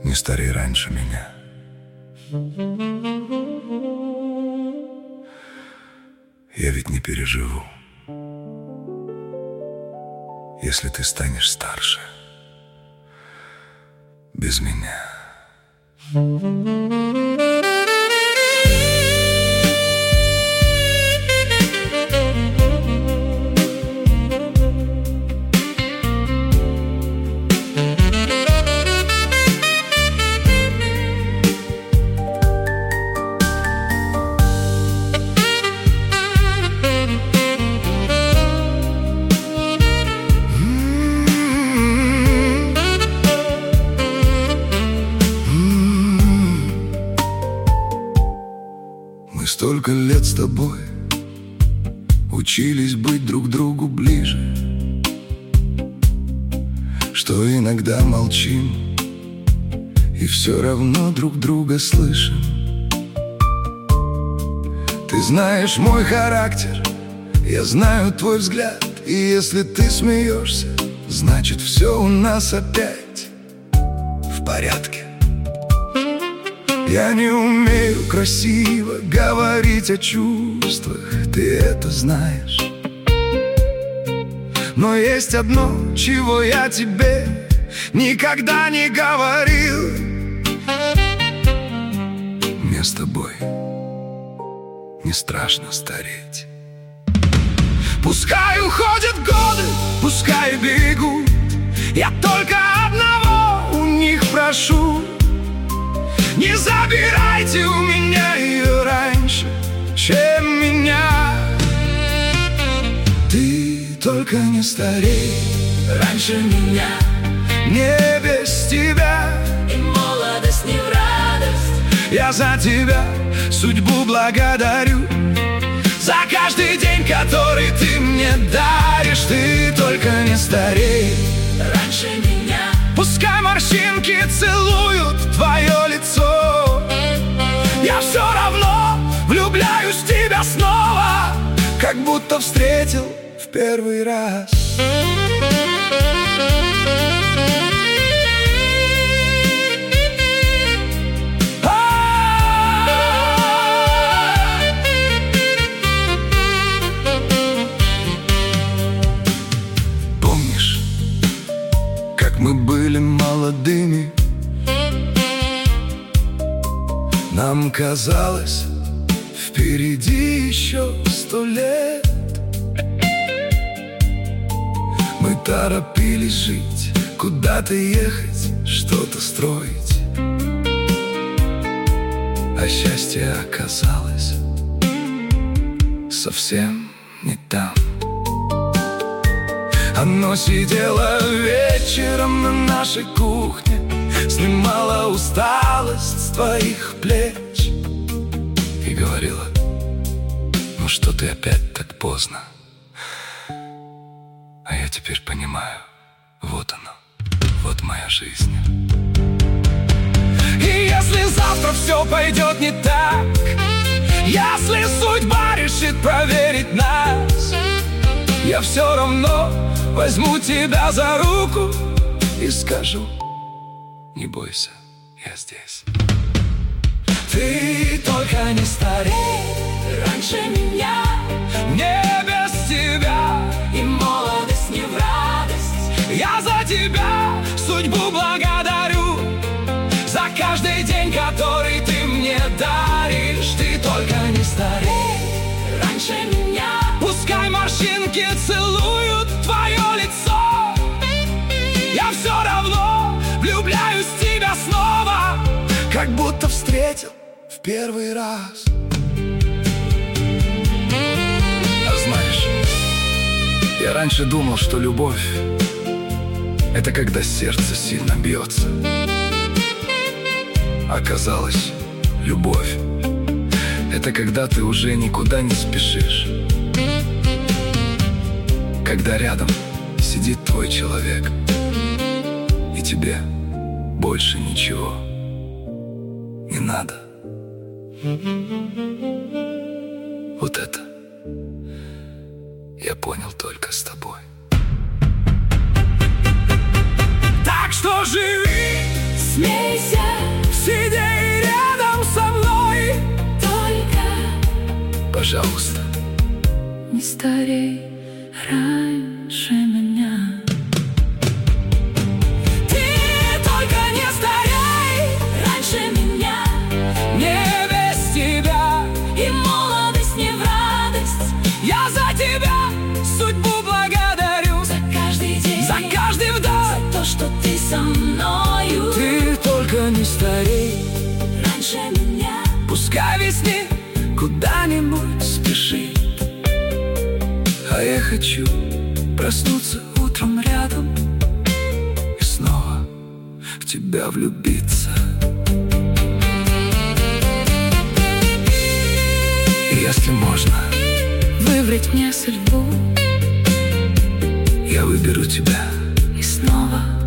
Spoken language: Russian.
Не старей раньше меня. Я ведь не переживу, если ты станешь старше без меня. Столько лет с тобой учились быть друг другу ближе, что иногда молчим и все равно друг друга слышим. Ты знаешь мой характер, я знаю твой взгляд, и если ты смеешься, значит все у нас опять в порядке. Я не умею красиво говорить о чувствах, ты это знаешь. Но есть одно, чего я тебе никогда не говорил. Мне с тобой не страшно стареть. Пускай уходят годы, пускай бегут, я только одного у них прошу: не забирайте у меня ее раньше, чем меня. Ты только не старей раньше меня. Не без тебя, и молодость не в радость. я за тебя судьбу благодарю, за каждый день, который ты мне даришь. Ты только не старей раньше меня. Пускай морщинки целуют твое лицо, я все равно влюбляюсь в тебя снова, как будто встретил в первый раз. Помнишь, как мы были молодыми? Нам казалось, впереди еще 100 лет. Мы торопились жить, куда-то ехать, что-то строить. А счастье оказалось совсем не там. Оно сидело вечером на нашей кухне, снимала усталость с твоих плеч и говорила: ну что ты опять так поздно? А я теперь понимаю, вот оно, вот моя жизнь. И если завтра все пойдет не так, если судьба решит проверить нас, я все равно возьму тебя за руку и скажу: не бойся, я здесь. Ты только не старей раньше меня. Не без тебя, и молодость не в радость. я за тебя судьбу благодарю, за каждый день, который ты мне даришь. Ты только не старей раньше меня. Пускай морщинки целуют твое лицо, я все равно влюбляюсь в тебя снова, как будто встретил в первый раз. А знаешь, я раньше думал, что любовь — это когда сердце сильно бьется. Оказалось, любовь — это когда ты уже никуда не спешишь, когда рядом сидит твой человек, и тебе больше ничего не надо. Вот это я понял только с тобой. Так что живи смейся, сиди рядом со мной. только Пожалуйста, не старей раньше меня. ты только не старей Раньше меня, не без тебя. и молодость не в радость. Я за тебя судьбу благодарю, За каждый день, за каждый вдох. за то, что ты со мною. Ты только не старей, Раньше меня, пускай весне куда-нибудь спешит. А я хочу проснуться утром рядом и снова в тебя влюбиться. И если можно, выбрать мне судьбу я выберу тебя. и снова